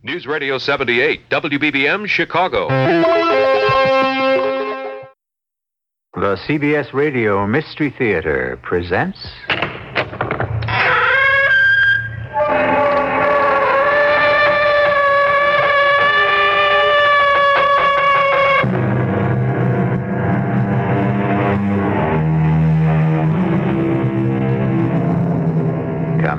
News Radio 78, WBBM, Chicago. The CBS Radio Mystery Theater presents... Come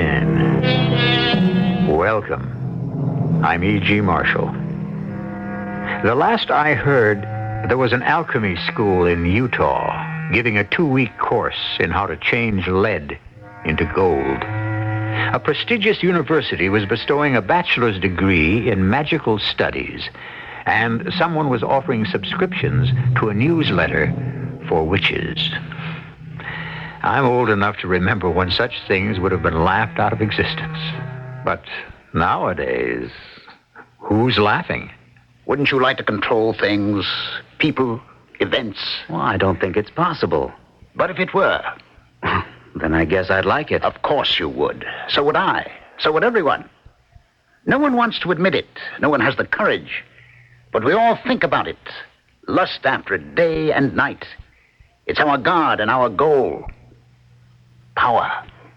in. Welcome. I'm E.G. Marshall. The last I heard, there was an alchemy school in Utah giving a 2-week course in how to change lead into gold. A prestigious university was bestowing a bachelor's degree in magical studies, and someone was offering subscriptions to a newsletter for witches. I'm old enough to remember when such things would have been laughed out of existence. But nowadays, who's laughing? Wouldn't you like to control things, people, events? Well, I don't think it's possible. But if it were? Then I guess I'd like it. Of course you would. So would I. So would everyone. No one wants to admit it. No one has the courage. But we all think about it. Lust after it day and night. It's our God and our goal. Power.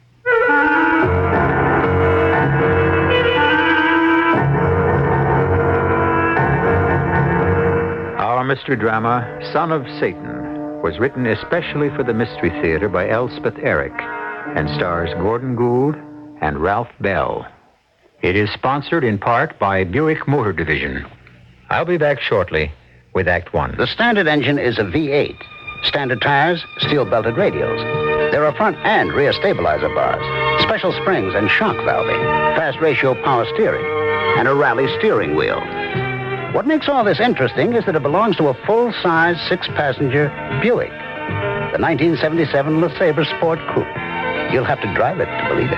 Our mystery drama, Son of Satan, was written especially for the Mystery Theater by Elspeth Eric and stars Gordon Gould and Ralph Bell. It is sponsored in part by Buick Motor Division. I'll be back shortly with Act One. The standard engine is a V8. Standard tires, steel-belted radials. There are front and rear stabilizer bars, special springs and shock valving, fast ratio power steering, and a rally steering wheel. What makes all this interesting is that it belongs to a full-size 6-passenger Buick, the 1977 LeSabre Sport Coupe. You'll have to drive it to believe it.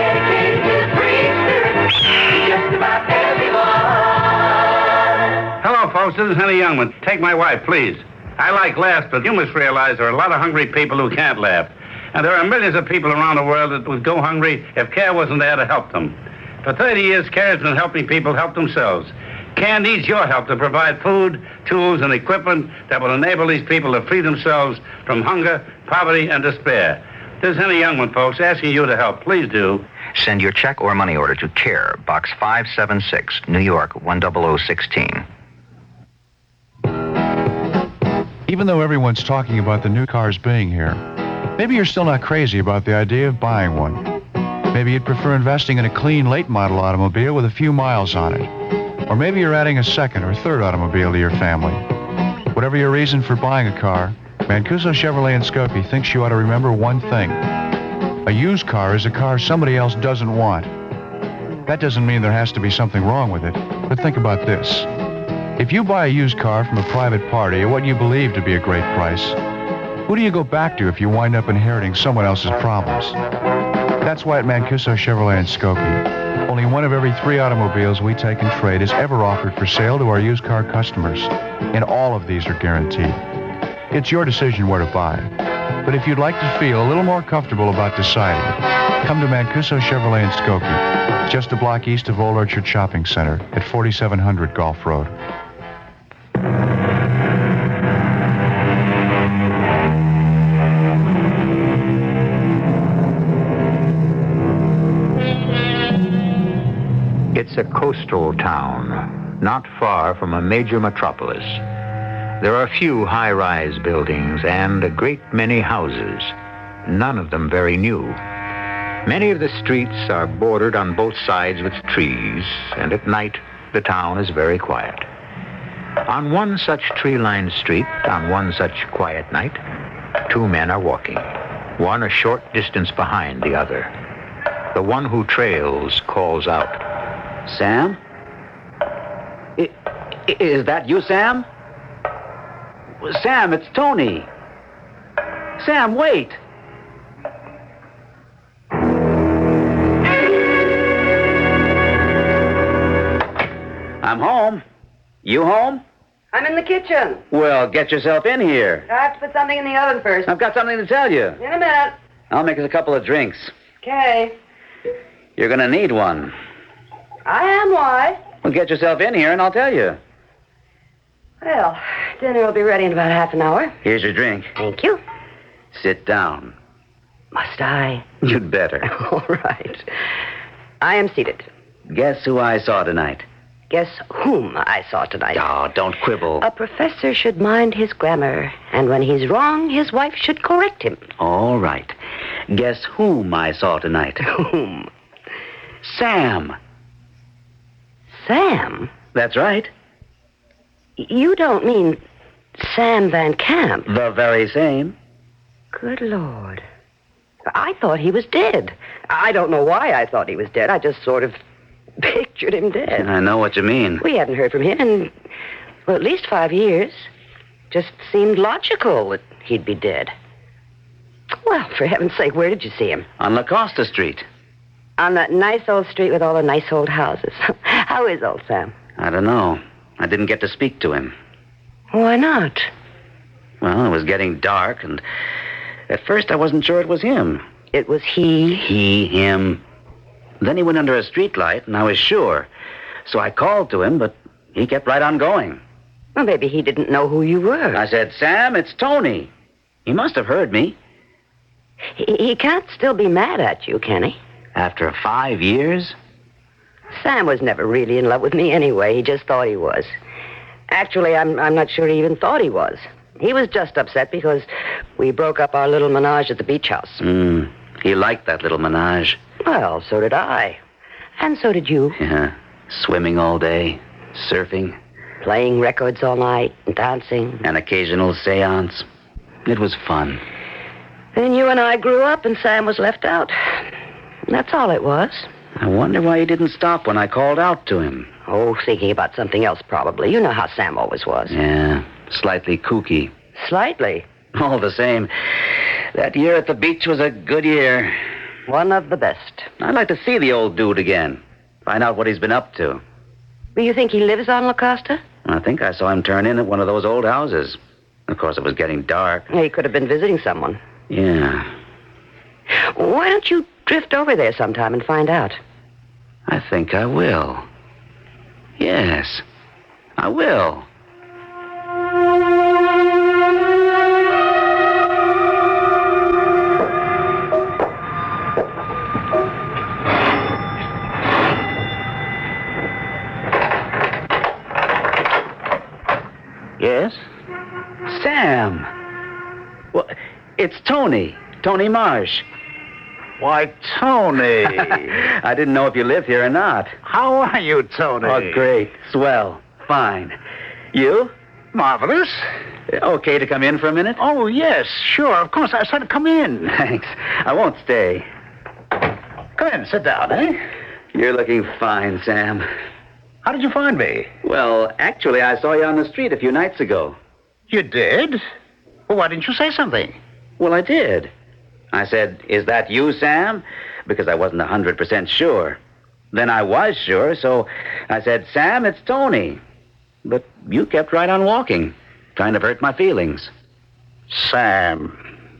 Hello, folks. This is Henny Youngman. Take my wife, please. I like laughs, but you must realize there are a lot of hungry people who can't laugh. And there are millions of people around the world that would go hungry if CARE wasn't there to help them. For 30 years, CARE has been helping people help themselves. CARE needs your help to provide food, tools, and equipment that will enable these people to free themselves from hunger, poverty, and despair. This is Henny Youngman, folks, asking you to help. Please do. Send your check or money order to CARE, Box 576, New York, 10016. Even though everyone's talking about the new cars being here, maybe you're still not crazy about the idea of buying one. Maybe you'd prefer investing in a clean, late-model automobile with a few miles on it. Or maybe you're adding a second or third automobile to your family. Whatever your reason for buying a car, Mancuso Chevrolet in Skokie thinks you ought to remember one thing. A used car is a car somebody else doesn't want. That doesn't mean there has to be something wrong with it, but think about this. If you buy a used car from a private party at what you believe to be a great price, who do you go back to if you wind up inheriting someone else's problems? That's why at Mancuso Chevrolet in Skokie, only one of every 3 automobiles we take in trade is ever offered for sale to our used car customers, and all of these are guaranteed. It's your decision where to buy, but if you'd like to feel a little more comfortable about deciding, come to Mancuso Chevrolet in Skokie, just a block east of Old Orchard Shopping Center at 4700 Gulf Road. It's a coastal town, not far from a major metropolis. There are few high-rise buildings and a great many houses, none of them very new. Many of the streets are bordered on both sides with trees, and at night the town is very quiet. On one such tree-lined street, on one such quiet night, 2 men are walking, one a short distance behind the other. The one who trails calls out, Sam? Is that you, Sam? Sam, it's Tony. Sam, wait. I'm home. You home? I'm in the kitchen. Well, get yourself in here. I have to put something in the oven first. I've got something to tell you. In a minute. I'll make us a couple of drinks. Okay. You're going to need one. I am wise. Well, get yourself in here and I'll tell you. Well, dinner will be ready in about half an hour. Here's your drink. Thank you. Sit down. Must I? You'd better. All right. I am seated. Guess who I saw tonight? Guess whom I saw tonight. Oh, don't quibble. A professor should mind his grammar, and when he's wrong, his wife should correct him. All right. Guess whom I saw tonight? Whom? Sam. Sam? That's right. You don't mean Sam Van Camp? The very same. Good Lord. I thought he was dead. I don't know why I thought he was dead. I just sort of pictured him dead. I know what you mean. We hadn't heard from him in, well, at least 5 years. Just seemed logical that he'd be dead. Well, for heaven's sake, where did you see him? On La Costa Street. On that nice old street with all the nice old houses. How is old Sam? I don't know. I didn't get to speak to him. Why not? Well, it was getting dark, and at first I wasn't sure it was him. It was he? Him. Then he went under a streetlight, and I was sure. So I called to him, but he kept right on going. Well, maybe he didn't know who you were. I said, Sam, it's Tony. He must have heard me. He can't still be mad at you, can he? After 5 years? Sam was never really in love with me anyway. He just thought he was. Actually, I'm not sure he even thought he was. He was just upset because we broke up our little menage at the beach house. He liked that little menage. Well, so did I. And so did you. Yeah. Swimming all day, surfing. Playing records all night and dancing. An occasional seance. It was fun. Then you and I grew up and Sam was left out. That's all it was. I wonder why he didn't stop when I called out to him. Oh, thinking about something else, probably. You know how Sam always was. Yeah, slightly kooky. Slightly. All the same, that year at the beach was a good year. One of the best. I'd like to see the old dude again. Find out what he's been up to. Do you think he lives on La Costa? I think I saw him turn in at one of those old houses. Of course, it was getting dark. He could have been visiting someone. Yeah. Why don't you drift over there sometime and find out? I think I will. Yes, I will. Yes? Sam. Well, it's Tony. Tony Marsh. Why, Tony. I didn't know if you lived here or not. How are you, Tony? Oh, great. Swell. Fine. You? Marvelous. Okay to come in for a minute? Oh, yes, sure. Of course. I said come in. Thanks. I won't stay. Come in. Sit down, eh? You're looking fine, Sam. How did you find me? Well, actually, I saw you on the street a few nights ago. You did? Well, why didn't you say something? Well, I did. I said, is that you, Sam? Because I wasn't 100% sure. Then I was sure, so I said, Sam, it's Tony. But you kept right on walking. Kind of hurt my feelings. Sam.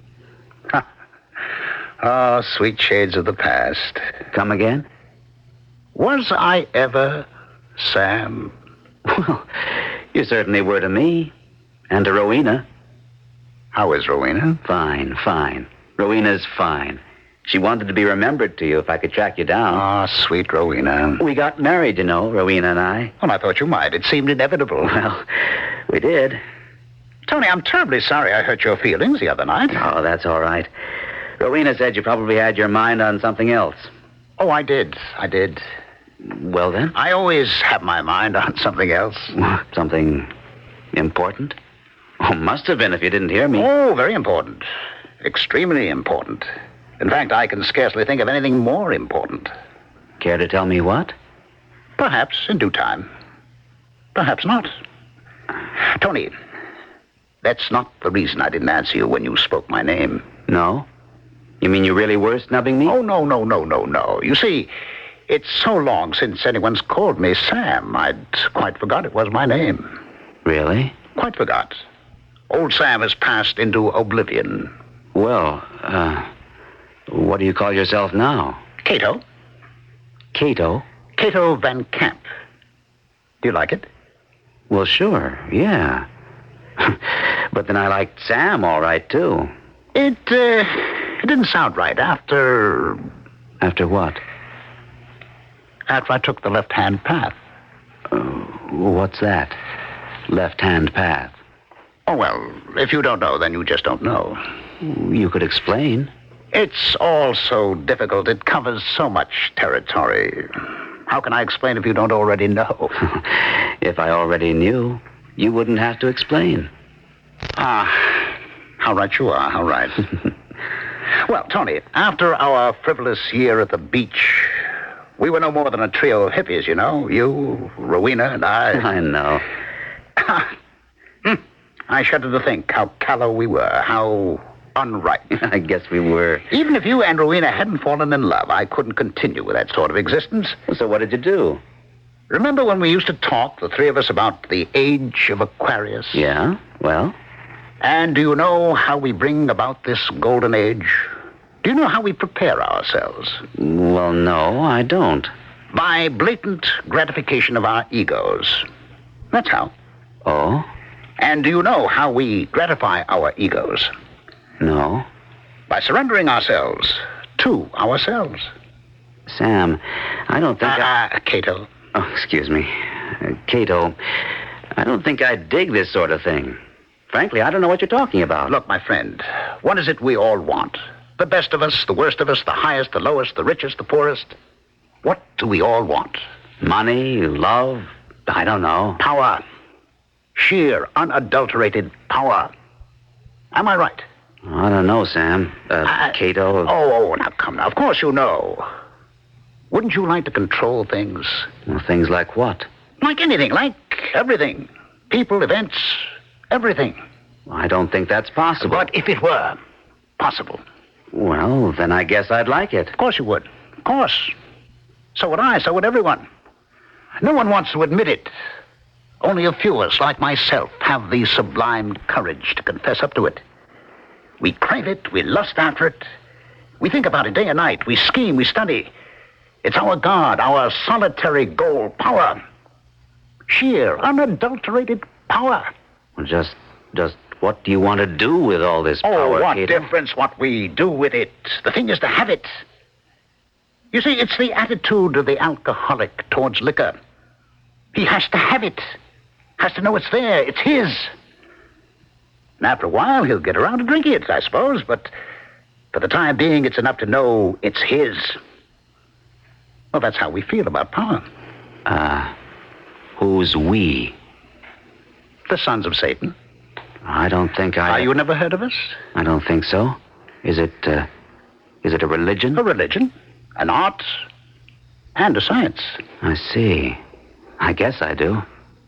Oh, sweet shades of the past. Come again? Was I ever Sam? Well, you certainly were to me. And to Rowena. How is Rowena? Fine, fine. Rowena's fine. She wanted to be remembered to you if I could track you down. Ah, sweet Rowena. We got married, you know, Rowena and I. Well, I thought you might. It seemed inevitable. Well, we did. Tony, I'm terribly sorry I hurt your feelings the other night. Oh, that's all right. Rowena said you probably had your mind on something else. Oh, I did. Well, then? I always have my mind on something else. Something important? Oh, must have been if you didn't hear me. Oh, very important. Extremely important. In fact, I can scarcely think of anything more important. Care to tell me what? Perhaps in due time. Perhaps not. Tony, that's not the reason I didn't answer you when you spoke my name. No? You mean you really were snubbing me? Oh, no. You see, it's so long since anyone's called me Sam, I'd quite forgot it was my name. Really? Quite forgot. Old Sam has passed into oblivion. Well, what do you call yourself now? Cato. Cato? Cato Van Camp. Do you like it? Well, sure, yeah. But then I liked Sam all right, too. It didn't sound right after After what? I took the left-hand path. What's that? Left-hand path. Oh, well, if you don't know, then you just don't know. You could explain. It's all so difficult. It covers so much territory. How can I explain if you don't already know? If I already knew, you wouldn't have to explain. How right you are, how right. Well, Tony, after our frivolous year at the beach, we were no more than a trio of hippies, you know. You, Rowena, and I. I know. I shudder to think how callow we were, how unripe. I guess we were. Even if you and Rowena hadn't fallen in love, I couldn't continue with that sort of existence. So what did you do? Remember when we used to talk, the three of us, about the age of Aquarius? Yeah? Well? And do you know how we bring about this golden age? Do you know how we prepare ourselves? Well, no, I don't. By blatant gratification of our egos. That's how. Oh? And do you know how we gratify our egos? No. By surrendering ourselves to ourselves. Sam, I don't think Cato. Oh, excuse me. Cato, I don't think I dig this sort of thing. Frankly, I don't know what you're talking about. Look, my friend, what is it we all want? The best of us, the worst of us, the highest, the lowest, the richest, the poorest. What do we all want? Money, love, I don't know. Power. Sheer, unadulterated power. Am I right? I don't know, Sam. Cato. Oh, now come now. Of course you know. Wouldn't you like to control things? Well, things like what? Like anything, like everything. People, events, everything. I don't think that's possible. But if it were possible? Well, then I guess I'd like it. Of course you would. Of course. So would I. So would everyone. No one wants to admit it. Only a few of us, like myself, have the sublime courage to confess up to it. We crave it. We lust after it. We think about it day and night. We scheme. We study. It's our God, our solitary goal. Power. Sheer, unadulterated power. Well, just what do you want to do with all this power, what Cato? difference what we do with it? The thing is to have it. You see, it's the attitude of the alcoholic towards liquor. He has to have it. Has to know it's there. It's his. And after a while, he'll get around to drinking it, I suppose. But for the time being, it's enough to know it's his. Well, that's how we feel about power. Who's we? The sons of Satan. I don't think I... You never heard of us? I don't think so. Is it a religion? A religion, an art, and a science. I see. I guess I do.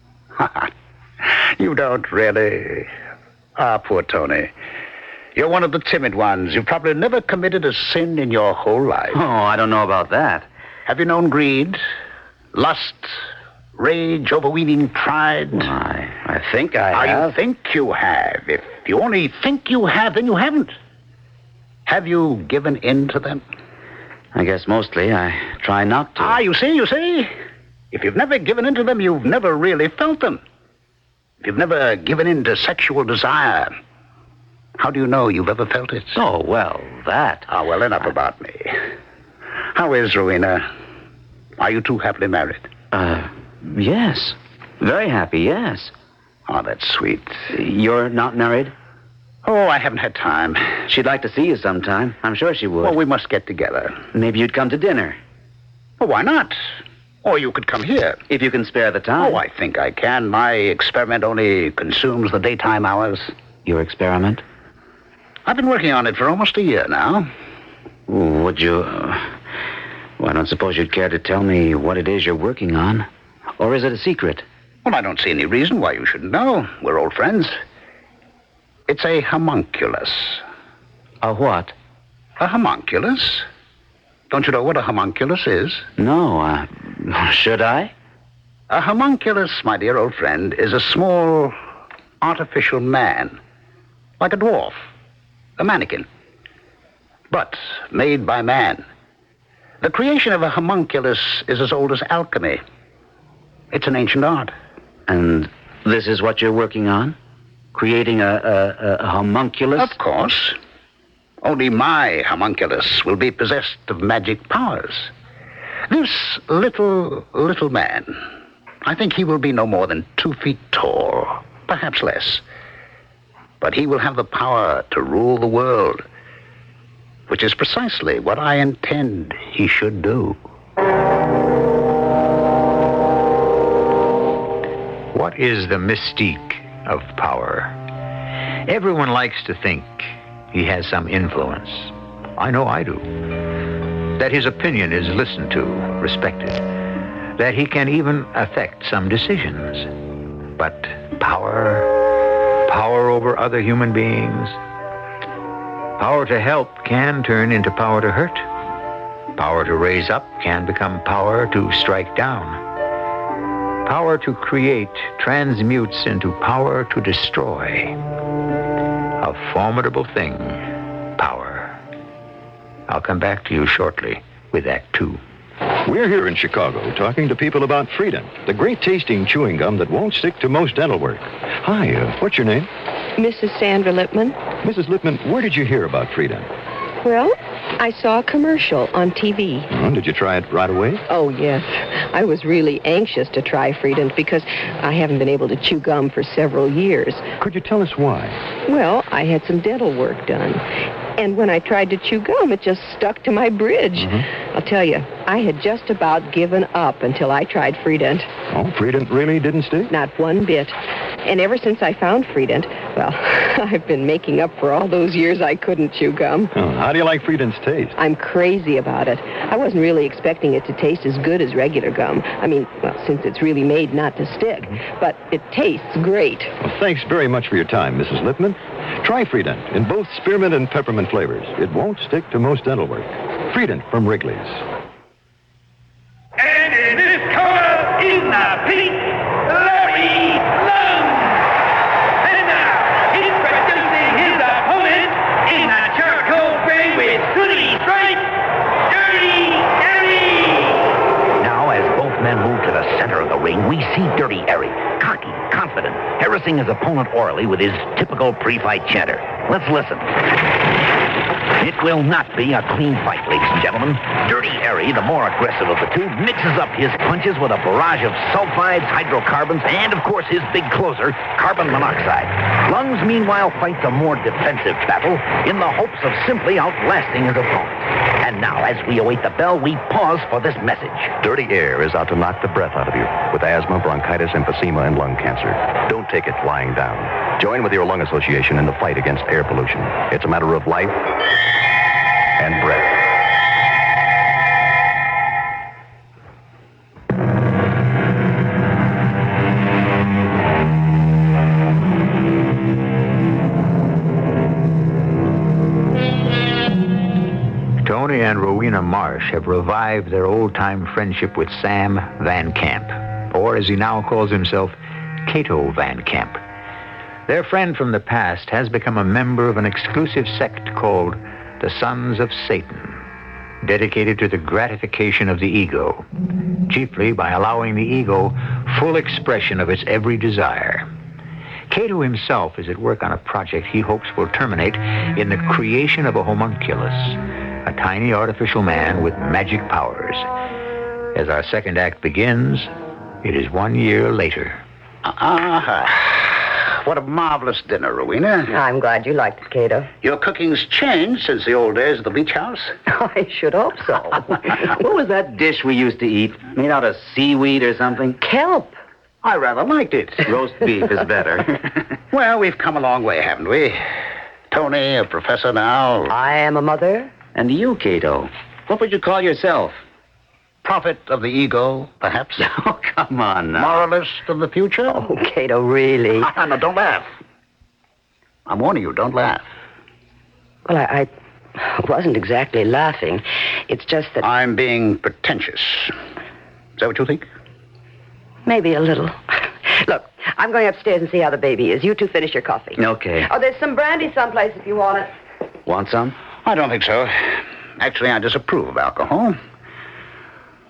You don't really. Poor Tony. You're one of the timid ones. You've probably never committed a sin in your whole life. Oh, I don't know about that. Have you known greed, lust, rage, overweening pride? Well, I think I have. You think you have. If you only think you have, then you haven't. Have you given in to them? I guess mostly I try not to. You see? If you've never given in to them, you've never really felt them. If you've never given in to sexual desire, how do you know you've ever felt it? Oh, well, that. Well, enough about me. How is Rowena? Are you two happily married? Yes. Very happy, yes. Oh, that's sweet. You're not married? Oh, I haven't had time. She'd like to see you sometime. I'm sure she would. Well, we must get together. Maybe you'd come to dinner. Well, why not? Or you could come here. If you can spare the time. Oh, I think I can. My experiment only consumes the daytime hours. Your experiment? I've been working on it for almost a year now. Would you... Well, I don't suppose you'd care to tell me what it is you're working on. Or is it a secret? Well, I don't see any reason why you shouldn't know. We're old friends. It's a homunculus. A what? A homunculus? Don't you know what a homunculus is? No, should I? A homunculus, my dear old friend, is a small artificial man. Like a dwarf. A mannequin. But made by man. The creation of a homunculus is as old as alchemy. It's an ancient art. And this is what you're working on? Creating a homunculus? Of course. Only my homunculus will be possessed of magic powers. This little man, I think he will be no more than 2 feet tall, perhaps less. But he will have the power to rule the world, which is precisely what I intend he should do. What is the mystique of power? Everyone likes to think he has some influence. I know I do. That his opinion is listened to, respected. That he can even affect some decisions. But power over other human beings, power to help can turn into power to hurt. Power to raise up can become power to strike down. Power to create transmutes into power to destroy. A formidable thing, power. I'll come back to you shortly with Act 2. We're here in Chicago talking to people about Freedent, the great tasting chewing gum that won't stick to most dental work. Hi, what's your name? Mrs. Sandra Lippman. Mrs. Lippman, where did you hear about Freedent? Well, I saw a commercial on TV. Did you try it right away? Oh, yes. I was really anxious to try Freedent because I haven't been able to chew gum for several years. Could you tell us why? Well, I had some dental work done. And when I tried to chew gum, it just stuck to my bridge. I'll tell you, I had just about given up until I tried Freedent. Oh, Freedent really didn't stick? Not one bit. And ever since I found Freedent, well, I've been making up for all those years I couldn't chew gum. Oh, how do you like Freedent's taste? I'm crazy about it. I wasn't really expecting it to taste as good as regular gum. I mean, well, since it's really made not to stick. But it tastes great. Well, thanks very much for your time, Mrs. Lippman. Try Freedent in both spearmint and peppermint flavors. It won't stick to most dental work. Freedent from Wrigley's. And in this corner is the Pete Larry Lung. And now, introducing his opponent in the charcoal gray with hoodie stripe, Dirty Harry. Now, as both men move to the center of the ring, we see Dirty Harry, cocky, confident, harassing his opponent orally with his typical pre-fight chatter. Let's listen. It will not be a clean fight, ladies and gentlemen. Dirty Harry, the more aggressive of the two, mixes up his punches with a barrage of sulfides, hydrocarbons, and, of course, his big closer, carbon monoxide. Lungs, meanwhile, fights a more defensive battle in the hopes of simply outlasting his opponent. And now, as we await the bell, we pause for this message. Dirty air is out to knock the breath out of you with asthma, bronchitis, emphysema, and lung cancer. Don't take it lying down. Join with your lung association in the fight against air pollution. It's a matter of life and breath. Tony and Rowena Marsh have revived their old-time friendship with Sam Van Camp, or as he now calls himself, Cato Van Camp. Their friend from the past has become a member of an exclusive sect called the Sons of Satan, dedicated to the gratification of the ego, chiefly by allowing the ego full expression of its every desire. Cato himself is at work on a project he hopes will terminate in the creation of a homunculus, a tiny artificial man with magic powers. As our second act begins, it is 1 year later. What a marvelous dinner, Rowena. I'm glad you liked it, Cato. Your cooking's changed since the old days of the beach house. I should hope so. What was that dish we used to eat? Made out of seaweed or something? Kelp. I rather liked it. Roast beef is better. Well, we've come a long way, haven't we? Tony, a professor now. I am a mother. And you, Cato, what would you call yourself? Prophet of the ego, perhaps. Oh, come on now. Moralist of the future. Oh, Cato, really? No, don't laugh. I'm warning you, don't laugh. Well, I wasn't exactly laughing. It's just that... I'm being pretentious. Is that what you think? Maybe a little. Look, I'm going upstairs and see how the baby is. You two finish your coffee. Okay. Oh, there's some brandy someplace if you want it. Want some? I don't think so. Actually, I disapprove of alcohol.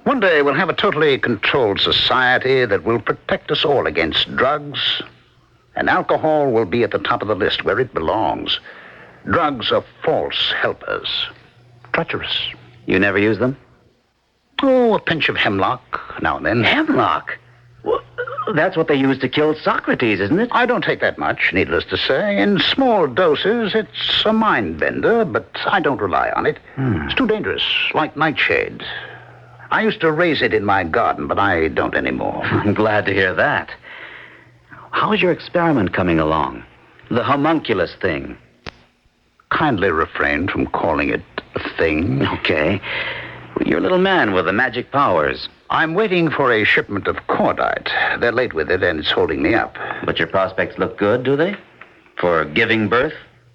One day we'll have a totally controlled society that will protect us all against drugs, and alcohol will be at the top of the list where it belongs. Drugs are false helpers, treacherous. You never use them? Oh, a pinch of hemlock now and then. Hemlock? Well, that's what they used to kill Socrates, isn't it? I don't take that much, needless to say. In small doses, it's a mind bender, but I don't rely on it. It's too dangerous, like nightshade. I used to raise it in my garden, but I don't anymore. I'm glad to hear that. How's your experiment coming along? The homunculus thing. Kindly refrain from calling it a thing. Okay. You're a little man with the magic powers. I'm waiting for a shipment of cordite. They're late with it, and it's holding me up. But your prospects look good, do they? For giving birth?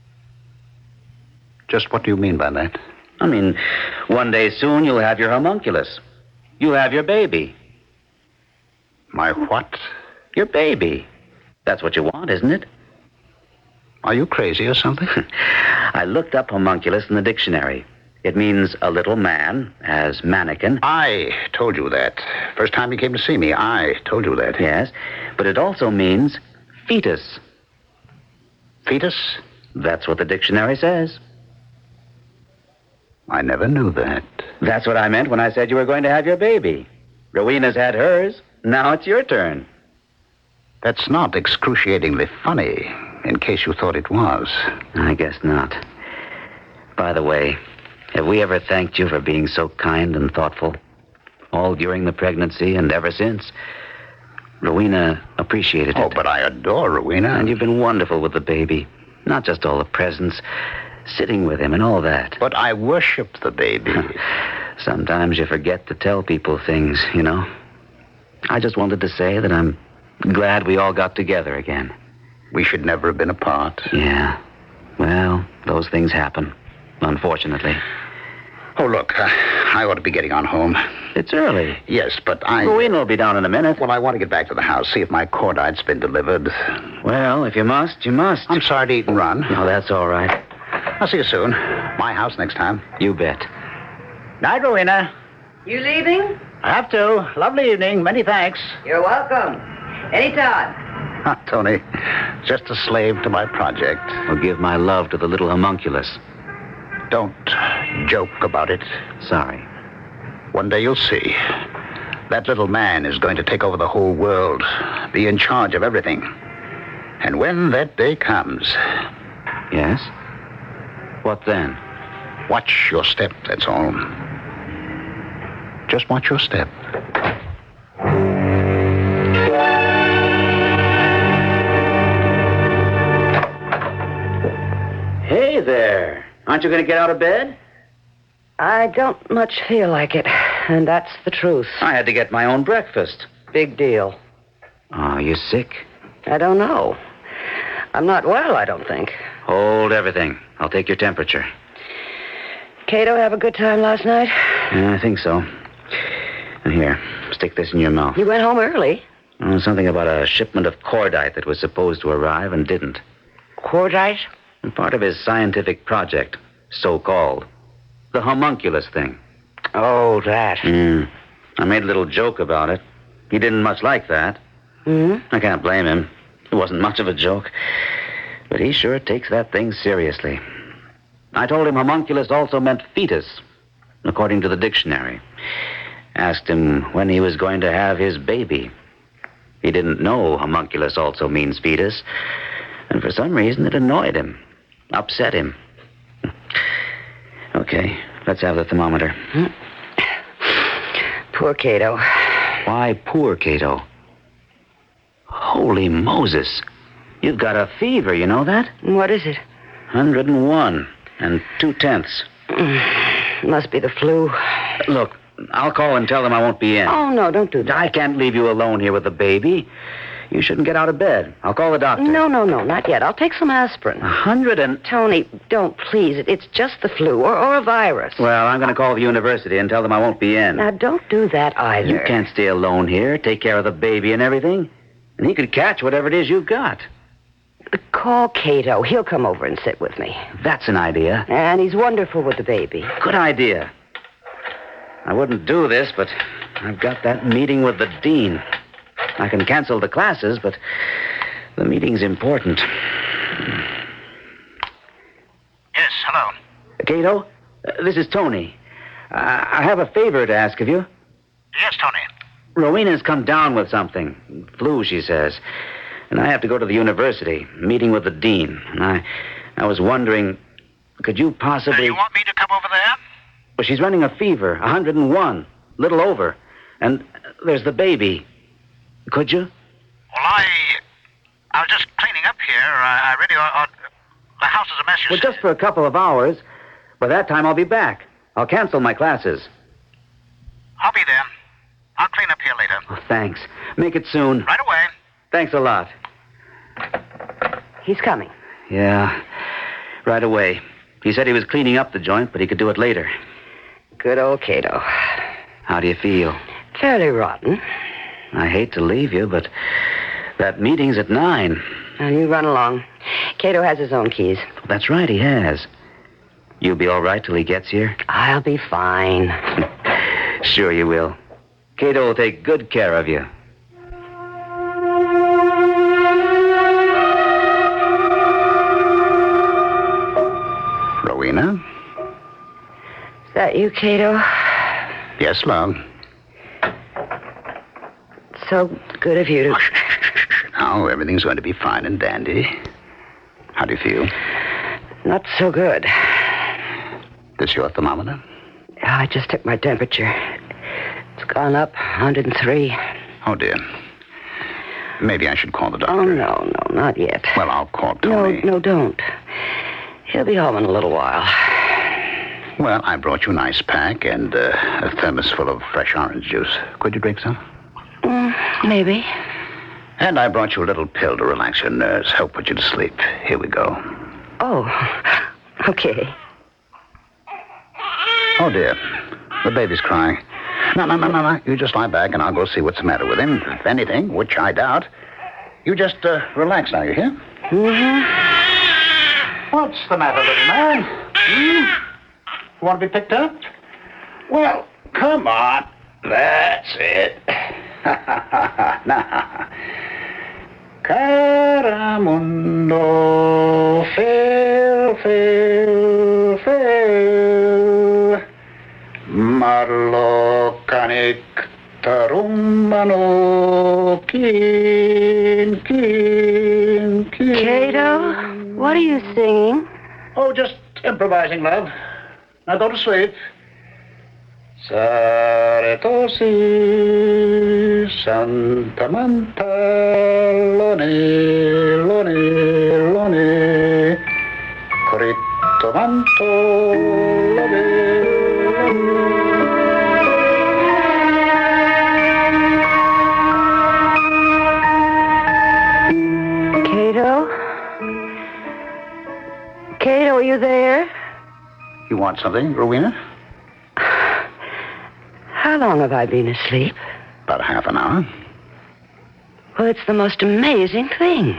Just what do you mean by that? I mean, one day soon you'll have your homunculus. You'll have your baby. My what? Your baby. That's what you want, isn't it? Are you crazy or something? I looked up homunculus in the dictionary. It means a little man, as mannequin. I told you that. First time you came to see me, I told you that. Yes, but it also means fetus. Fetus? That's what the dictionary says. I never knew that. That's what I meant when I said you were going to have your baby. Rowena's had hers. Now it's your turn. That's not excruciatingly funny, in case you thought it was. I guess not. By the way, have we ever thanked you for being so kind and thoughtful? All during the pregnancy and ever since. Rowena appreciated it. Oh, but I adore Rowena. And you've been wonderful with the baby. Not just all the presents, sitting with him and all that. But I worship the baby. Sometimes you forget to tell people things, you know. I just wanted to say that I'm glad we all got together again. We should never have been apart. Yeah. Well, those things happen, unfortunately. Oh, look, I ought to be getting on home. It's early. Yes, but Rowena will be down in a minute. Well, I want to get back to the house, see if my cordite's been delivered. Well, if you must, you must. I'm sorry to eat and run. Oh, that's all right. I'll see you soon. My house next time. You bet. Night, Rowena. You leaving? I have to. Lovely evening. Many thanks. You're welcome. Anytime. Tony, just a slave to my project. I'll give my love to the little homunculus. Don't joke about it. Sorry. One day you'll see. That little man is going to take over the whole world, be in charge of everything. And when that day comes... Yes? What then? Watch your step, that's all. Just watch your step. Hey there. Aren't you going to get out of bed? I don't much feel like it, and that's the truth. I had to get my own breakfast. Big deal. Oh, you sick? I don't know. I'm not well, I don't think. Hold everything. I'll take your temperature. Cato have a good time last night? Yeah, I think so. And here, stick this in your mouth. You went home early. Oh, something about a shipment of cordite that was supposed to arrive and didn't. Cordite? Part of his scientific project, so-called. The homunculus thing. Oh, that. I made a little joke about it. He didn't much like that. I can't blame him. It wasn't much of a joke. But he sure takes that thing seriously. I told him homunculus also meant fetus, according to the dictionary. Asked him when he was going to have his baby. He didn't know homunculus also means fetus. And for some reason, it annoyed him. Upset him. Okay, let's have the thermometer. Poor Cato. Why poor Cato? Holy Moses. You've got a fever, you know that? What is it? 101 and 2/10. Must be the flu. Look, I'll call and tell them I won't be in. Oh, no, don't do that. I can't leave you alone here with the baby. You shouldn't get out of bed. I'll call the doctor. No, not yet. I'll take some aspirin. 100 and... Tony, don't, please. It's just the flu or a virus. Well, I'm going to call the university and tell them I won't be in. Now, don't do that either. You can't stay alone here, take care of the baby and everything. And he could catch whatever it is you've got. Call Cato. He'll come over and sit with me. That's an idea. And he's wonderful with the baby. Good idea. I wouldn't do this, but I've got that meeting with the dean. I can cancel the classes, but the meeting's important. Yes, hello. Cato, this is Tony. I have a favor to ask of you. Yes, Tony. Rowena's come down with something. Flu, she says. And I have to go to the university, meeting with the dean. And I was wondering, could you possibly... You want me to come over there? Well, she's running a fever, 101, little over. And there's the baby. Could you? Well, I was just cleaning up here. I really... the house is a mess, you Well, see. just for a couple of hours. By that time, I'll be back. I'll cancel my classes. I'll be there. I'll clean up here later. Oh, thanks. Make it soon. Right away. Thanks a lot. He's coming. Yeah, right away. He said he was cleaning up the joint, but he could do it later. Good old Cato. How do you feel? Fairly rotten. I hate to leave you, but that meeting's at 9. Now, you run along. Cato has his own keys. That's right, he has. You'll be all right till he gets here? I'll be fine. Sure you will. Cato will take good care of you. Rowena? Is that you, Cato? Yes, love. So good of you to... Now, everything's going to be fine and dandy. How do you feel? Not so good. This your thermometer? I just took my temperature. It's gone up 103. Oh, dear. Maybe I should call the doctor. Oh, no, not yet. Well, I'll call Tony. No, don't. He'll be home in a little while. Well, I brought you an ice pack and a thermos full of fresh orange juice. Could you drink some? Maybe. And I brought you a little pill to relax your nerves, help put you to sleep. Here we go. Oh, okay. Oh, dear. The baby's crying. No. You just lie back and I'll go see what's the matter with him. If anything, which I doubt, you just relax now, you hear? Mm-hmm. What's the matter, little man? You want to be picked up? Well, come on. That's it. Now. Caramundo, fail. Marlo canik tarumbano, kin. Cato, what are you singing? Oh, just improvising, love. Now go to sleep. Saretosi, Santa Manta, Lone, Corito Manto, Cato, are you there? You want something, Rowena? How long have I been asleep? About half an hour. Well, it's the most amazing thing.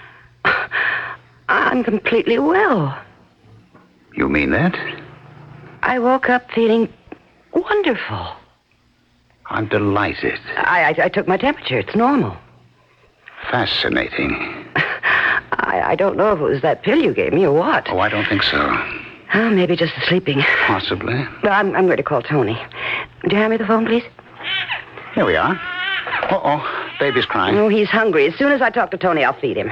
I'm completely well. You mean that? I woke up feeling wonderful. I'm delighted. I took my temperature. It's normal. Fascinating. I don't know if it was that pill you gave me or what. Oh, I don't think so. Oh, maybe just the sleeping. Possibly. Well, I'm going to call Tony. Would you hand me the phone, please? Here we are. Uh-oh. Baby's crying. Oh, he's hungry. As soon as I talk to Tony, I'll feed him.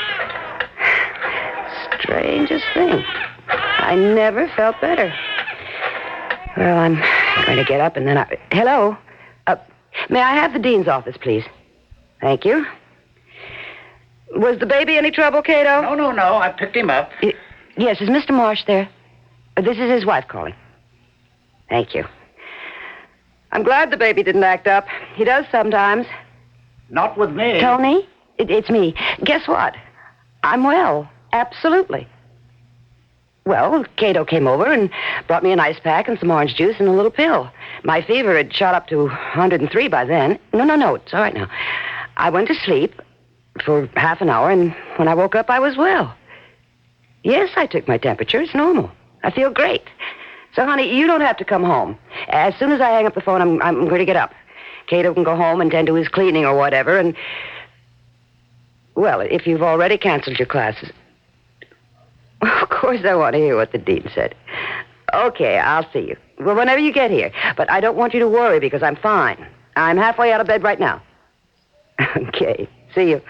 Strangest thing. I never felt better. Well, I'm going to get up and then I... Hello? May I have the dean's office, please? Thank you. Was the baby any trouble, Cato? No. I picked him up. Yes, is Mr. Marsh there? This is his wife calling. Thank you. I'm glad the baby didn't act up. He does sometimes. Not with me. Tony, it's me. Guess what? I'm well. Absolutely. Well, Cato came over and brought me an ice pack and some orange juice and a little pill. My fever had shot up to 103 by then. No, it's all right now. I went to sleep for half an hour, and when I woke up, I was well. Yes, I took my temperature. It's normal. I feel great. So, honey, you don't have to come home. As soon as I hang up the phone, I'm going to get up. Cato can go home and tend to his cleaning or whatever, and... Well, if you've already canceled your classes... Of course I want to hear what the dean said. Okay, I'll see you. Well, whenever you get here. But I don't want you to worry because I'm fine. I'm halfway out of bed right now. Okay, see you.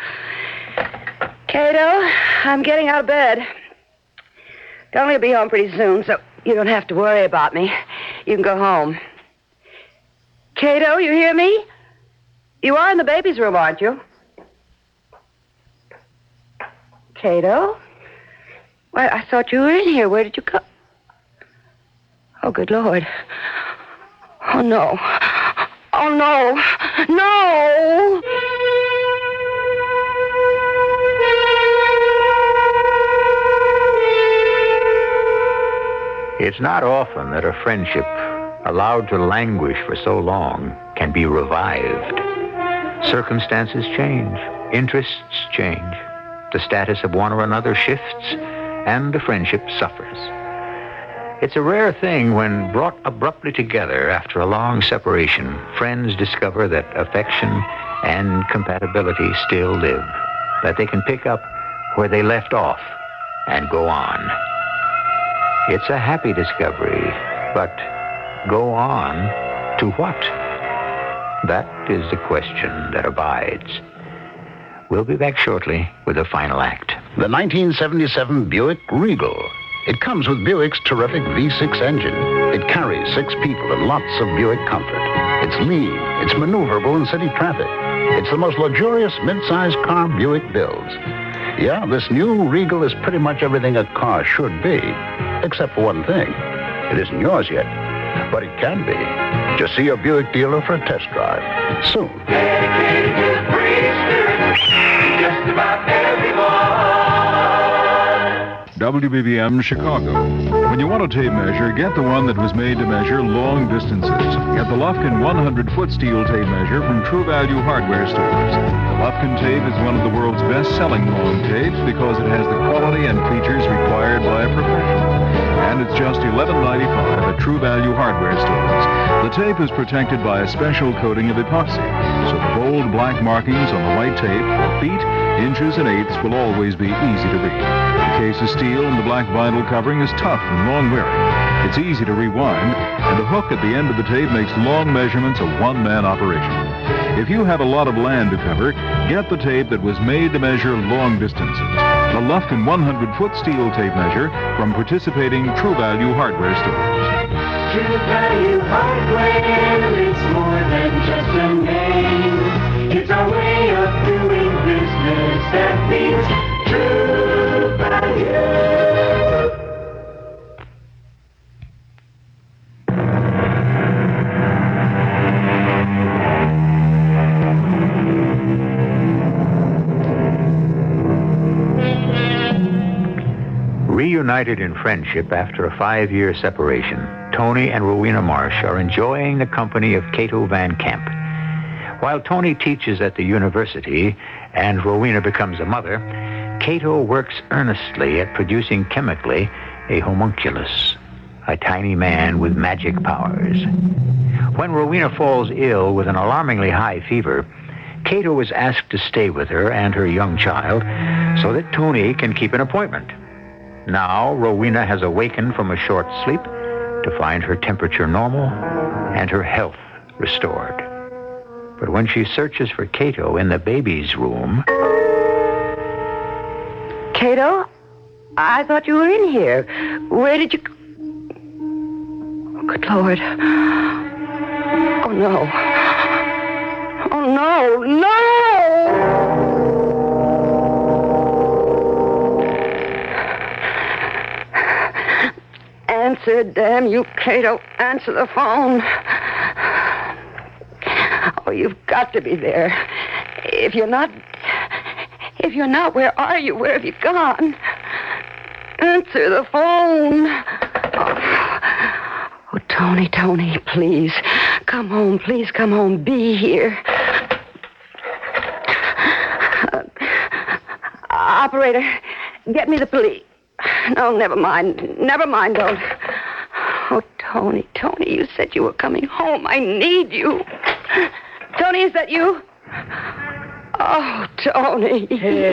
Cato, I'm getting out of bed. Tony will be home pretty soon, so you don't have to worry about me. You can go home. Cato, you hear me? You are in the baby's room, aren't you? Cato? Why, I thought you were in here. Where did you go? Oh, good Lord. Oh, no. Oh, no. No! It's not often that a friendship allowed to languish for so long can be revived. Circumstances change. Interests change. The status of one or another shifts, and the friendship suffers. It's a rare thing when brought abruptly together after a long separation, friends discover that affection and compatibility still live, that they can pick up where they left off and go on. It's a happy discovery, but go on to what? That is the question that abides. We'll be back shortly with the final act. The 1977 Buick Regal. It comes with Buick's terrific V6 engine. It carries 6 people and lots of Buick comfort. It's lean. It's maneuverable in city traffic. It's the most luxurious mid-sized car Buick builds. Yeah, this new Regal is pretty much everything a car should be, except for one thing. It isn't yours yet, but it can be. Just see your Buick dealer for a test drive soon. Dedicated to free spirit, just about everyone. WBBM Chicago. When you want a tape measure, get the one that was made to measure long distances. Get the Lufkin 100-foot steel tape measure from True Value hardware stores. The Lufkin tape is one of the world's best-selling long tapes because it has the quality and features required by a professional. And it's just $11.95 at True Value hardware stores. The tape is protected by a special coating of epoxy, so the bold black markings on the white tape for feet, inches, and eighths will always be easy to read. The case is steel and the black vinyl covering is tough and long-wearing. It's easy to rewind, and the hook at the end of the tape makes long measurements a one-man operation. If you have a lot of land to cover, get the tape that was made to measure long distances. The Lufkin 100-foot steel tape measure from participating True Value hardware stores. True Value Hardware, it's more than just a name. It's a way of doing business that means True Value. Reunited in friendship after a 5-year separation, Tony and Rowena Marsh are enjoying the company of Cato Van Camp. While Tony teaches at the university and Rowena becomes a mother, Cato works earnestly at producing chemically a homunculus, a tiny man with magic powers. When Rowena falls ill with an alarmingly high fever, Cato is asked to stay with her and her young child so that Tony can keep an appointment. Now, Rowena has awakened from a short sleep to find her temperature normal and her health restored. But when she searches for Cato in the baby's room... Cato? I thought you were in here. Where did you... Oh, good Lord. Oh, no. Oh, no, no! Answer, damn you, Cato. Answer the phone. Oh, you've got to be there. If you're not, where are you? Where have you gone? Answer the phone. Oh, Tony, please. Come home. Please come home. Be here. Operator, get me the police. No, never mind, don't. Oh, Tony, you said you were coming home. I need you. Tony, is that you? Oh, Tony.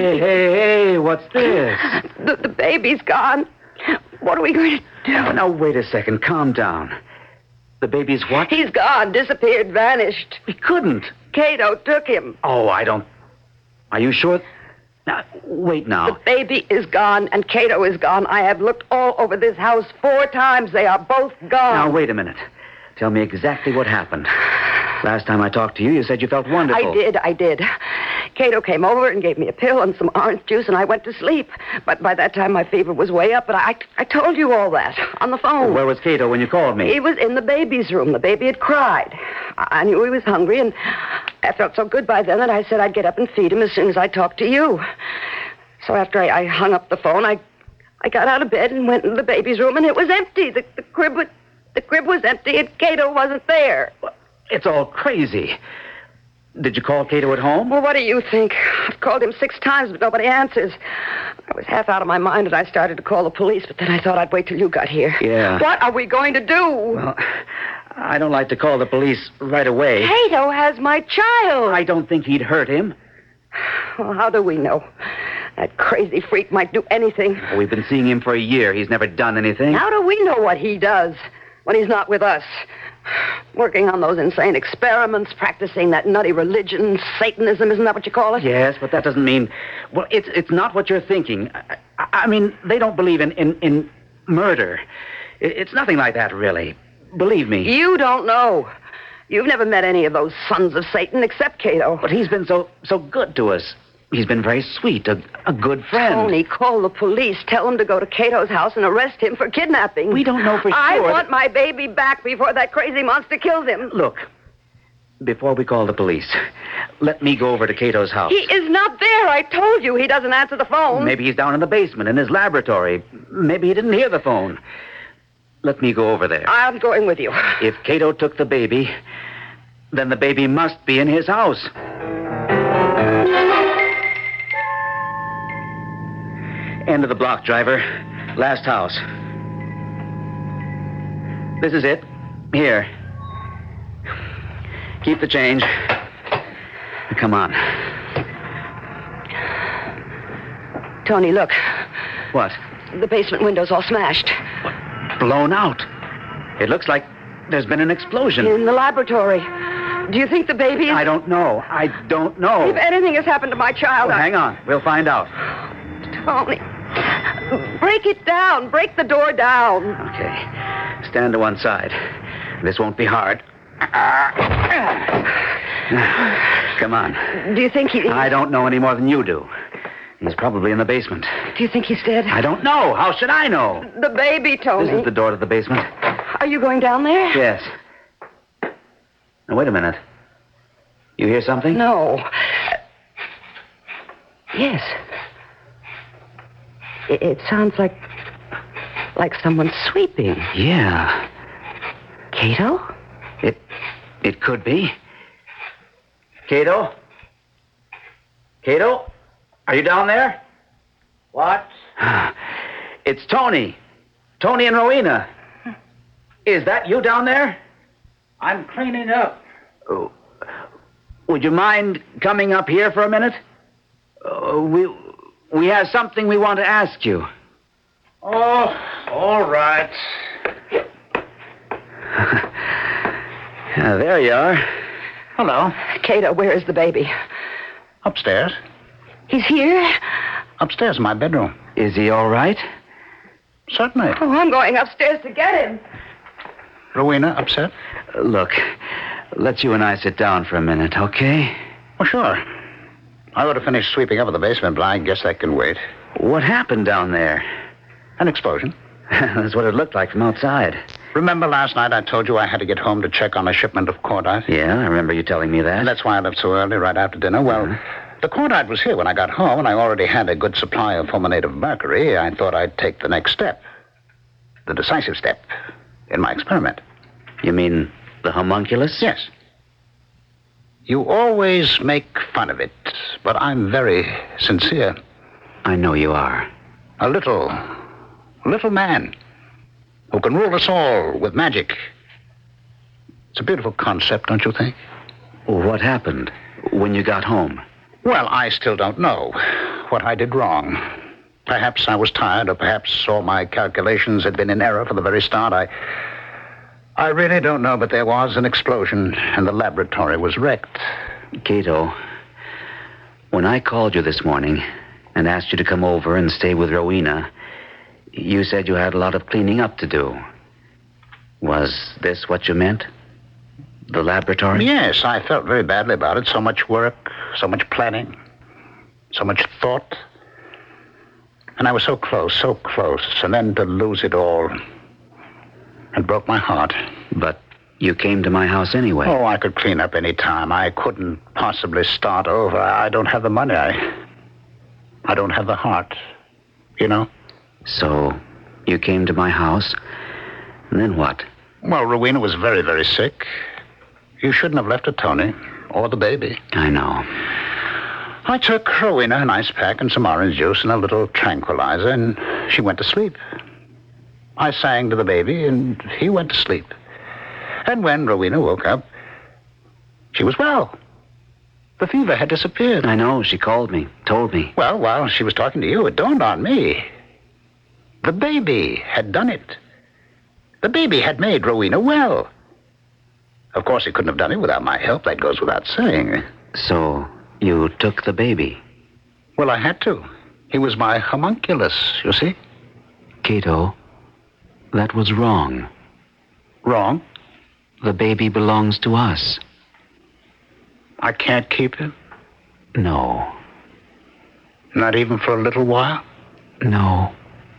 Hey, what's this? The baby's gone. What are we going to do? Now, wait a second. Calm down. The baby's what? He's gone, disappeared, vanished. He couldn't. Cato took him. Oh, I don't... Are you sure? Now, wait now. The baby is gone, and Cato is gone. I have looked all over this house 4 times. They are both gone. Now, wait a minute. Tell me exactly what happened. Last time I talked to you, you said you felt wonderful. I did. Cato came over and gave me a pill and some orange juice, and I went to sleep. But by that time, my fever was way up, but I told you all that on the phone. Where was Cato when you called me? He was in the baby's room. The baby had cried. I knew he was hungry, and I felt so good by then that I said I'd get up and feed him as soon as I talked to you. So after I hung up the phone, I got out of bed and went into the baby's room, and it was empty. The crib was empty, and Cato wasn't there. It's all crazy. Did you call Cato at home? Well, what do you think? I've called him 6 times, but nobody answers. I was half out of my mind, and I started to call the police, but then I thought I'd wait till you got here. Yeah. What are we going to do? Well, I don't like to call the police right away. Cato has my child. I don't think he'd hurt him. Well, how do we know? That crazy freak might do anything. We've been seeing him for a year. He's never done anything. How do we know what he does when he's not with us? Working on those insane experiments, practicing that nutty religion, Satanism, isn't that what you call it? Yes, but that doesn't mean... Well, it's not what you're thinking. I mean, they don't believe in murder. It's nothing like that, really. Believe me. You don't know. You've never met any of those sons of Satan except Cato. But he's been so good to us. He's been very sweet, a good friend. Tony, call the police. Tell them to go to Cato's house and arrest him for kidnapping. We don't know for sure. I want my baby back before that crazy monster kills him. Look, before we call the police, let me go over to Cato's house. He is not there. I told you he doesn't answer the phone. Maybe he's down in the basement in his laboratory. Maybe he didn't hear the phone. Let me go over there. I'm going with you. If Cato took the baby, then the baby must be in his house. End of the block, driver. Last house. This is it. Here. Keep the change. Come on. Tony, look. What? The basement window's all smashed. Blown out. It looks like there's been an explosion. In the laboratory. Do you think the baby is... I don't know. I don't know. If anything has happened to my child... Hang on. We'll find out. Tony. Break it down. Break the door down. Okay. Stand to one side. This won't be hard. Come on. Do you think he... I don't know any more than you do. He's probably in the basement. Do you think he's dead? I don't know. How should I know? The baby, Tony. This is the door to the basement. Are you going down there? Yes. Now, wait a minute. You hear something? No. Yes. It sounds like someone sweeping. Yeah. Cato? It could be. Cato? Cato? Are you down there? What? It's Tony. Tony and Rowena. Is that you down there? I'm cleaning up. Oh. Would you mind coming up here for a minute? We have something we want to ask you. Oh, all right. There you are. Hello. Cato, where is the baby? Upstairs. He's here? Upstairs in my bedroom. Is he all right? Certainly. Oh, I'm going upstairs to get him. Rowena, upset? Look, let's you and I sit down for a minute, okay? Oh, sure. I ought to finish sweeping up the basement, but I guess that can wait. What happened down there? An explosion. That's what it looked like from outside. Remember last night I told you I had to get home to check on a shipment of cordite? Yeah, I remember you telling me that. And that's why I left so early, right after dinner. Well, the cordite was here when I got home, and I already had a good supply of fulminate of mercury. I thought I'd take the next step. The decisive step in my experiment. You mean the homunculus? Yes. You always make fun of it, but I'm very sincere. I know you are. A little man who can rule us all with magic. It's a beautiful concept, don't you think? What happened when you got home? Well, I still don't know what I did wrong. Perhaps I was tired, or perhaps all my calculations had been in error from the very start. I really don't know, but there was an explosion, and the laboratory was wrecked. Cato, when I called you this morning and asked you to come over and stay with Rowena, you said you had a lot of cleaning up to do. Was this what you meant? The laboratory? Yes, I felt very badly about it. So much work, so much planning, so much thought. And I was so close. And then to lose it all, it broke my heart. But you came to my house anyway. Oh, I could clean up any time. I couldn't possibly start over. I don't have the money. I don't have the heart, you know? So you came to my house, and then what? Well, Rowena was very, very sick. You shouldn't have left her, Tony, or the baby. I know. I took Rowena an ice pack and some orange juice and a little tranquilizer, and she went to sleep. I sang to the baby, and he went to sleep. And when Rowena woke up, she was well. The fever had disappeared. I know. She called me, told me. Well, while she was talking to you, it dawned on me. The baby had done it. The baby had made Rowena well. Of course, he couldn't have done it without my help. That goes without saying. So you took the baby? Well, I had to. He was my homunculus, you see. Cato, that was wrong. Wrong? The baby belongs to us. I can't keep him? No. Not even for a little while? No.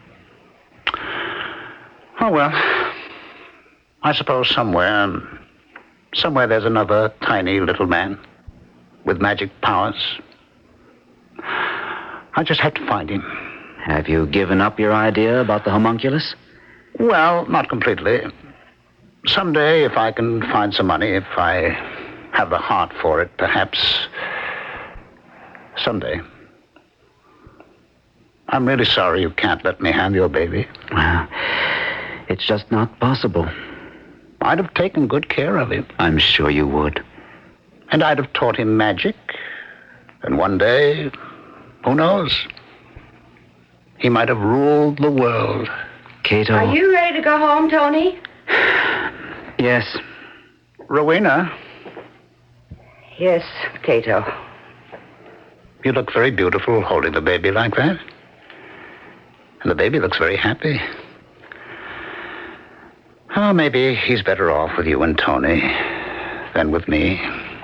Oh, well, I suppose somewhere there's another tiny little man with magic powers. I just have to find him. Have you given up your idea about the homunculus? Well, not completely. Someday, if I can find some money, if I have the heart for it, perhaps someday. I'm really sorry you can't let me have your baby. Well, it's just not possible. I'd have taken good care of him. I'm sure you would. And I'd have taught him magic. And one day, who knows? He might have ruled the world. Cato. Are you ready to go home, Tony? Yes. Rowena. Yes, Cato. You look very beautiful holding the baby like that. And the baby looks very happy. Oh, maybe he's better off with you and Tony than with me.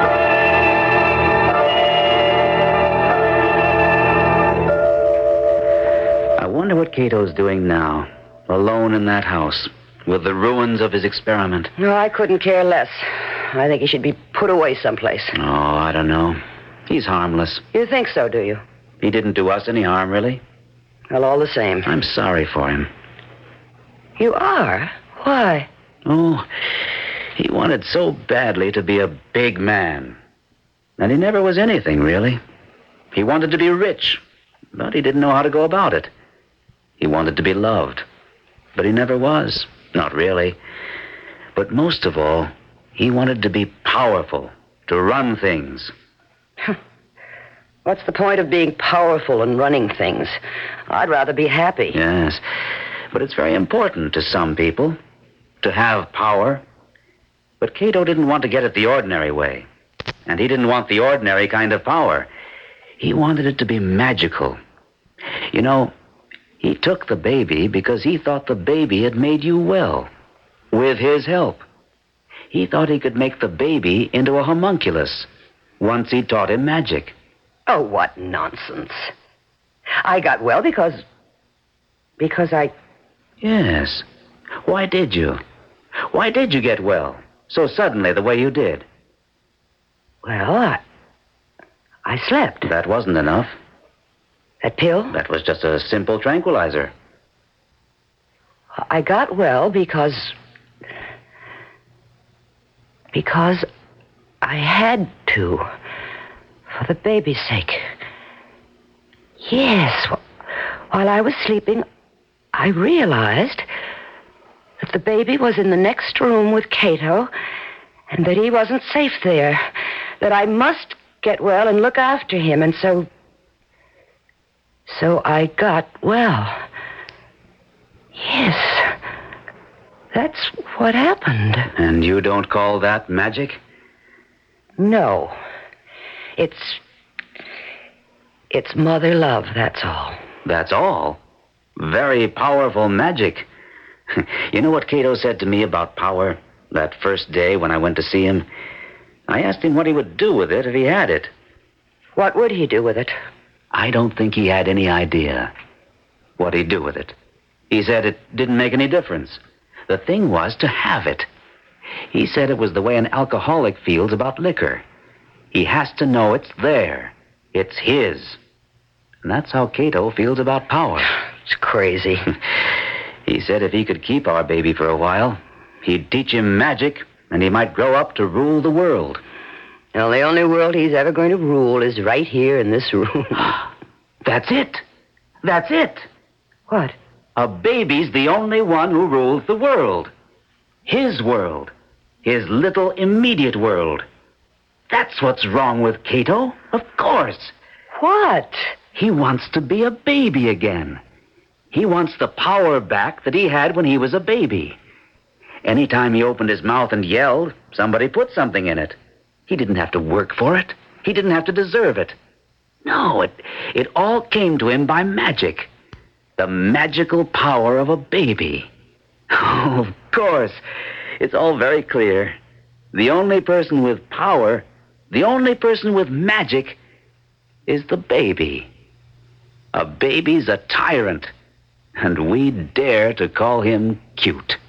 I wonder what Cato's doing now, alone in that house, with the ruins of his experiment. No, I couldn't care less. I think he should be put away someplace. Oh, I don't know. He's harmless. You think so, do you? He didn't do us any harm, really. Well, all the same. I'm sorry for him. You are? Why? Oh, he wanted so badly to be a big man. And he never was anything, really. He wanted to be rich, but he didn't know how to go about it. He wanted to be loved, but he never was. Not really. But most of all, he wanted to be powerful, to run things. What's the point of being powerful and running things? I'd rather be happy. Yes, but it's very important to some people to have power. But Cato didn't want to get it the ordinary way. And he didn't want the ordinary kind of power. He wanted it to be magical. You know, he took the baby because he thought the baby had made you well. With his help. He thought he could make the baby into a homunculus once he taught him magic. Oh, what nonsense. I got well because I... Yes. Why did you? Why did you get well so suddenly the way you did? Well, I slept. That wasn't enough. That pill? That was just a simple tranquilizer. I got well because I had to. For the baby's sake. Yes. While I was sleeping, I realized that the baby was in the next room with Cato and that he wasn't safe there. that I must get well and look after him, and so I got well. Yes, that's what happened. And you don't call that magic? No. It's mother love, that's all. That's all? Very powerful magic. You know what Cato said to me about power that first day when I went to see him? I asked him what he would do with it if he had it. What would he do with it? I don't think he had any idea what he'd do with it. He said it didn't make any difference. The thing was to have it. He said it was the way an alcoholic feels about liquor. He has to know it's there. It's his. And that's how Cato feels about power. It's crazy. He said if he could keep our baby for a while, he'd teach him magic, and he might grow up to rule the world. Well, the only world he's ever going to rule is right here in this room. That's it. That's it. What? A baby's the only one who rules the world. His world. His little immediate world. That's what's wrong with Cato, of course. What? He wants to be a baby again. He wants the power back that he had when he was a baby. Anytime he opened his mouth and yelled, somebody put something in it. He didn't have to work for it. He didn't have to deserve it. No, it all came to him by magic. The magical power of a baby. Oh, of course. It's all very clear. The only person with power, the only person with magic, is the baby. A baby's a tyrant, and we dare to call him cute.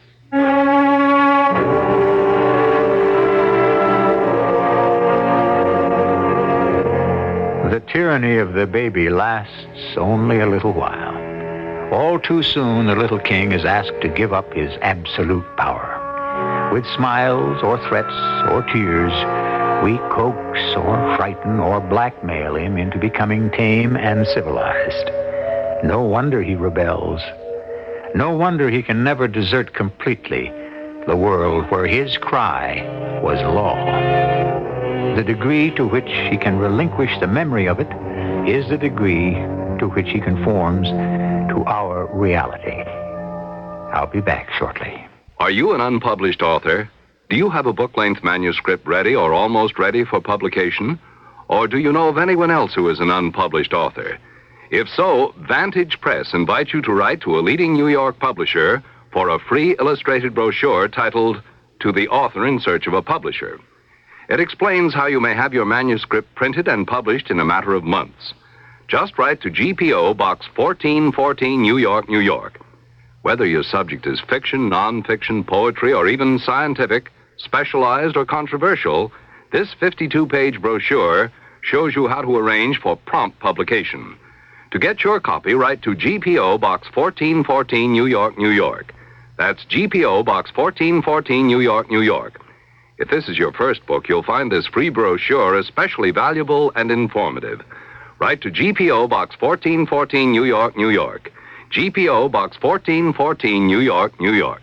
The tyranny of the baby lasts only a little while. All too soon, the little king is asked to give up his absolute power. With smiles or threats or tears, we coax or frighten or blackmail him into becoming tame and civilized. No wonder he rebels. No wonder he can never desert completely the world where his cry was law. The degree to which he can relinquish the memory of it is the degree to which he conforms to our reality. I'll be back shortly. Are you an unpublished author? Do you have a book-length manuscript ready or almost ready for publication? Or do you know of anyone else who is an unpublished author? If so, Vantage Press invites you to write to a leading New York publisher for a free illustrated brochure titled To the Author in Search of a Publisher. It explains how you may have your manuscript printed and published in a matter of months. Just write to GPO Box 1414, New York, New York. Whether your subject is fiction, nonfiction, poetry, or even scientific, specialized, or controversial, this 52-page brochure shows you how to arrange for prompt publication. To get your copy, write to GPO Box 1414, New York, New York. That's GPO Box 1414, New York, New York. If this is your first book, you'll find this free brochure especially valuable and informative. Write to GPO Box 1414, New York, New York. GPO Box 1414, New York, New York.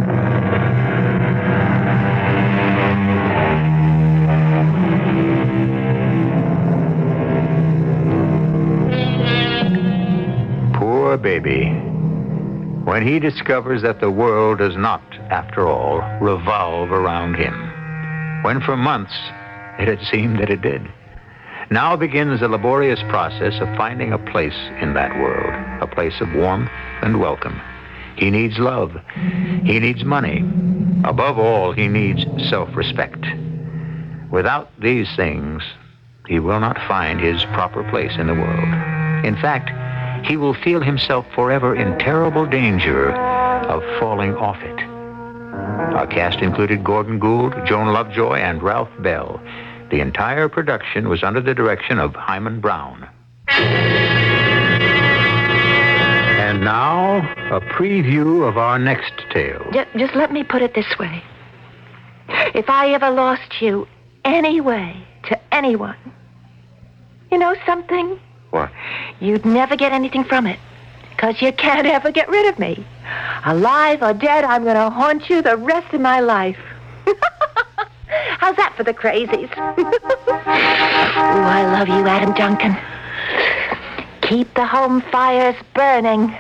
Poor baby. When he discovers that the world does not, after all, revolve around him. When for months it had seemed that it did. Now begins the laborious process of finding a place in that world, a place of warmth and welcome. He needs love. He needs money. Above all, he needs self-respect. Without these things, he will not find his proper place in the world. In fact, he will feel himself forever in terrible danger of falling off it. Our cast included Gordon Gould, Joan Lovejoy, and Ralph Bell. The entire production was under the direction of Hyman Brown. And now, a preview of our next tale. Just let me put it this way. If I ever lost you anyway to anyone, you know something? What? You'd never get anything from it, because you can't ever get rid of me. Alive or dead, I'm going to haunt you the rest of my life. How's that for the crazies? Ooh, I love you, Adam Duncan. Keep the home fires burning.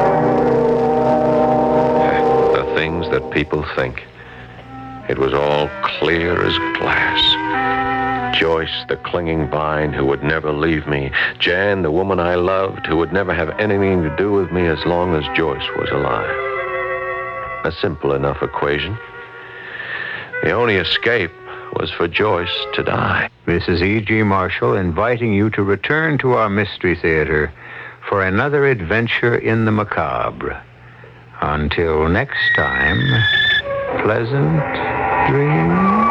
The things that people think. It was all clear as glass. Joyce, the clinging vine who would never leave me. Jan, the woman I loved, who would never have anything to do with me as long as Joyce was alive. A simple enough equation. The only escape was for Joyce to die. This is E.G. Marshall inviting you to return to our Mystery Theater for another adventure in the macabre. Until next time, pleasant dreams.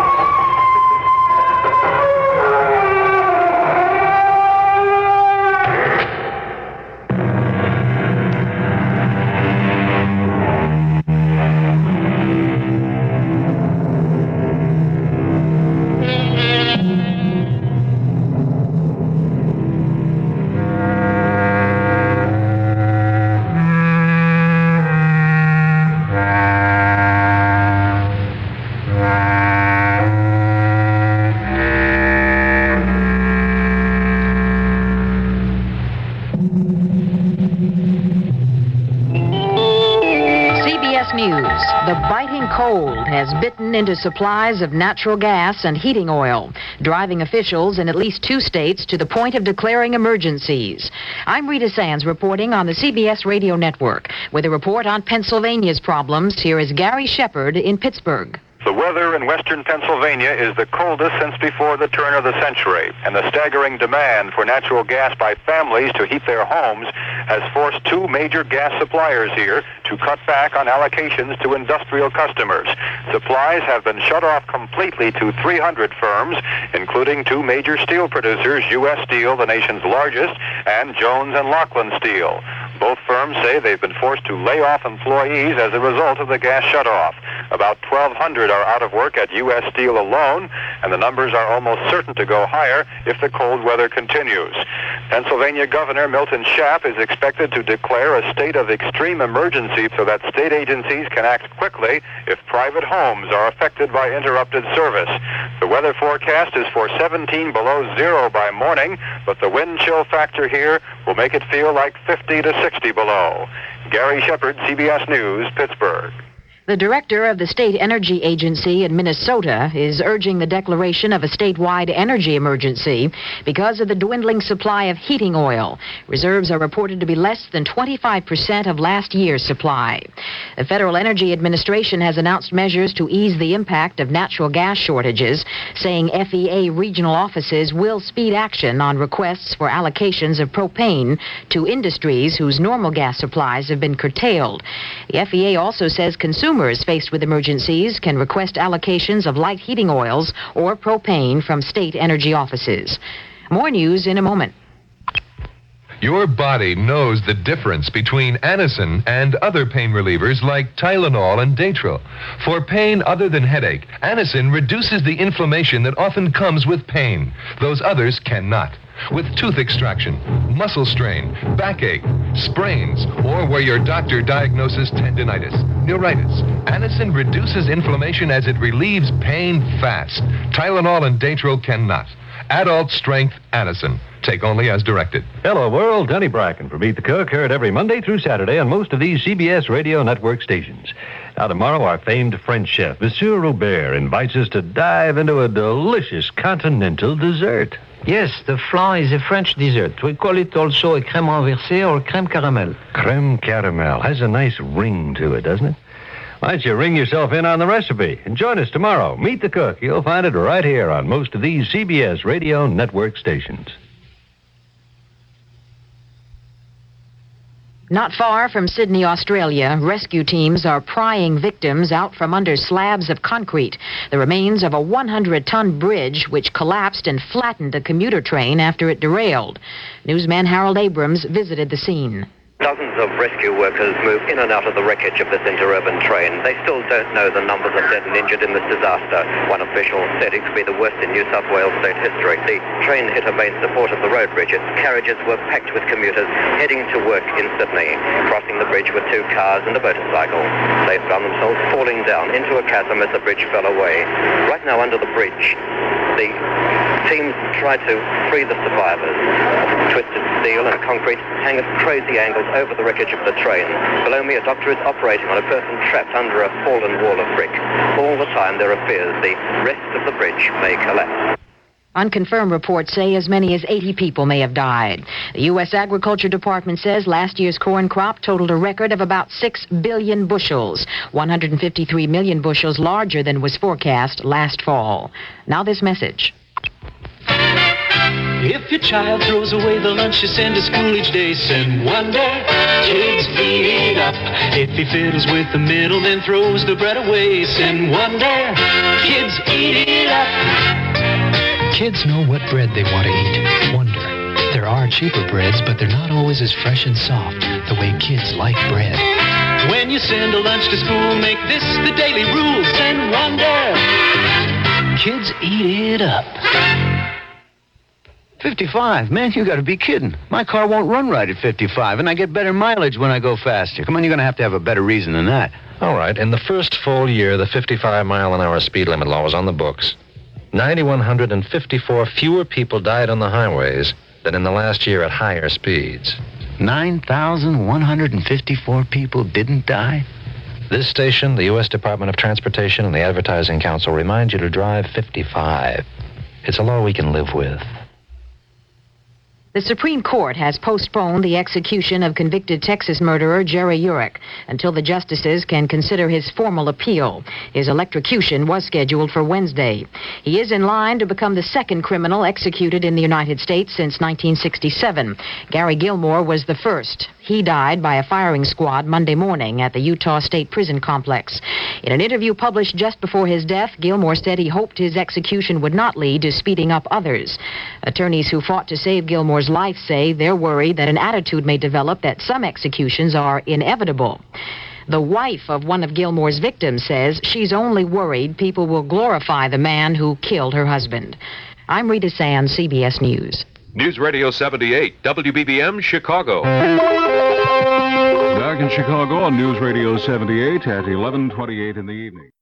Has bitten into supplies of natural gas and heating oil, driving officials in at least 2 states to the point of declaring emergencies. I'm Rita Sands reporting on the CBS Radio Network. With a report on Pennsylvania's problems, here is Gary Shepard in Pittsburgh. The weather in western Pennsylvania is the coldest since before the turn of the century, and the staggering demand for natural gas by families to heat their homes has forced 2 major gas suppliers here to cut back on allocations to industrial customers. Supplies have been shut off completely to 300 firms, including 2 major steel producers, U.S. Steel, the nation's largest, and Jones and Laughlin Steel. Both firms say they've been forced to lay off employees as a result of the gas shutoff. About 1,200 are out of work at U.S. Steel alone, and the numbers are almost certain to go higher if the cold weather continues. Pennsylvania Governor Milton Schaap is expected to declare a state of extreme emergency so that state agencies can act quickly if private homes are affected by interrupted service. The weather forecast is for 17 below zero by morning, but the wind chill factor here will make it feel like 50 to 60 below. Gary Shepard, CBS News, Pittsburgh. The director of the State Energy Agency in Minnesota is urging the declaration of a statewide energy emergency because of the dwindling supply of heating oil. Reserves are reported to be less than 25% of last year's supply. The Federal Energy Administration has announced measures to ease the impact of natural gas shortages, saying FEA regional offices will speed action on requests for allocations of propane to industries whose normal gas supplies have been curtailed. The FEA also says consumers faced with emergencies can request allocations of light heating oils or propane from state energy offices. More news in a moment. Your body knows the difference between Anacin and other pain relievers like Tylenol and Datril. For pain other than headache, Anacin reduces the inflammation that often comes with pain. Those others cannot. With tooth extraction, muscle strain, backache, sprains, or where your doctor diagnoses tendinitis, neuritis, Anacin reduces inflammation as it relieves pain fast. Tylenol and Datril cannot. Adult strength Anacin. Take only as directed. Hello, world. Denny Bracken for Meet the Cook, heard every Monday through Saturday on most of these CBS Radio Network stations. Now, tomorrow, our famed French chef, Monsieur Robert, invites us to dive into a delicious continental dessert. Yes, the flan is a French dessert. We call it also a crème renversée or crème caramel. Crème caramel. Has a nice ring to it, doesn't it? Why don't you ring yourself in on the recipe and join us tomorrow. Meet the Cook. You'll find it right here on most of these CBS Radio Network stations. Not far from Sydney, Australia, rescue teams are prying victims out from under slabs of concrete, the remains of a 100-ton bridge which collapsed and flattened a commuter train after it derailed. Newsman Harold Abrams visited the scene. Dozens of rescue workers move in and out of the wreckage of this interurban train. They still don't know the numbers of dead and injured in this disaster. One official said it could be the worst in New South Wales state history. The train hit a main support of the road bridge. Its carriages were packed with commuters heading to work in Sydney. Crossing the bridge were 2 cars and a motorcycle. They found themselves falling down into a chasm as the bridge fell away. Right now under the bridge, the teams try to free the survivors. Twisted steel and concrete hang at crazy angles over the wreckage of the train. Below me, a doctor is operating on a person trapped under a fallen wall of brick. All the time, there are fears the rest of the bridge may collapse. Unconfirmed reports say as many as 80 people may have died. The U.S. Agriculture Department says last year's corn crop totaled a record of about 6 billion bushels, 153 million bushels larger than was forecast last fall. Now this message. If your child throws away the lunch you send to school each day, send Wonder. Kids eat it up. If he fiddles with the middle, then throws the bread away, send Wonder. Kids eat it up. Kids know what bread they want to eat. Wonder. There are cheaper breads, but they're not always as fresh and soft the way kids like bread. When you send a lunch to school, make this the daily rule, send Wonder. Kids eat it up. 55? Man, you gotta be kidding. My car won't run right at 55, and I get better mileage when I go faster. Come on, you're gonna have a better reason than that. All right, in the first full year, the 55-mile-an-hour speed limit law was on the books. 9,154 fewer people died on the highways than in the last year at higher speeds. 9,154 people didn't die? This station, the U.S. Department of Transportation, and the Advertising Council remind you to drive 55. It's a law we can live with. The Supreme Court has postponed the execution of convicted Texas murderer Jerry Urich until the justices can consider his formal appeal. His electrocution was scheduled for Wednesday. He is in line to become the second criminal executed in the United States since 1967. Gary Gilmore was the first. He died by a firing squad Monday morning at the Utah State Prison Complex. In an interview published just before his death, Gilmore said he hoped his execution would not lead to speeding up others. Attorneys who fought to save Gilmore's life say they're worried that an attitude may develop that some executions are inevitable. The wife of one of Gilmore's victims says she's only worried people will glorify the man who killed her husband. I'm Rita Sands, CBS News. News Radio 78, WBBM, Chicago. Back in Chicago on News Radio 78 at 11:28 in the evening.